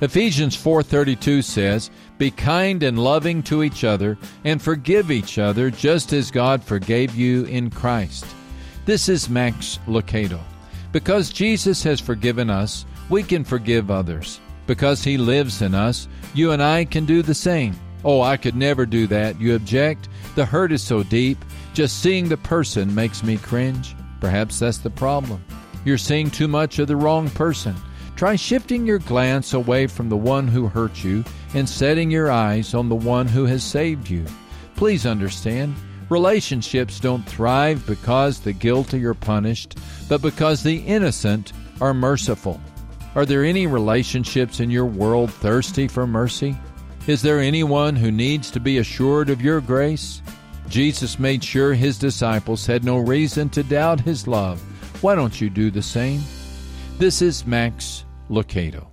Ephesians 4:32 says, "Be kind and loving to each other, and forgive each other, just as God forgave you in Christ." This is Max Lucado. Because Jesus has forgiven us, we can forgive others. Because He lives in us, you and I can do the same. "Oh, I could never do that," you object. "The hurt is so deep. Just seeing the person makes me cringe." Perhaps that's the problem. You're seeing too much of the wrong person. Try shifting your glance away from the one who hurt you and setting your eyes on the one who has saved you. Please understand, relationships don't thrive because the guilty are punished, but because the innocent are merciful. Are there any relationships in your world thirsty for mercy? Is there anyone who needs to be assured of your grace? Jesus made sure His disciples had no reason to doubt His love. Why don't you do the same? This is Max Lucado.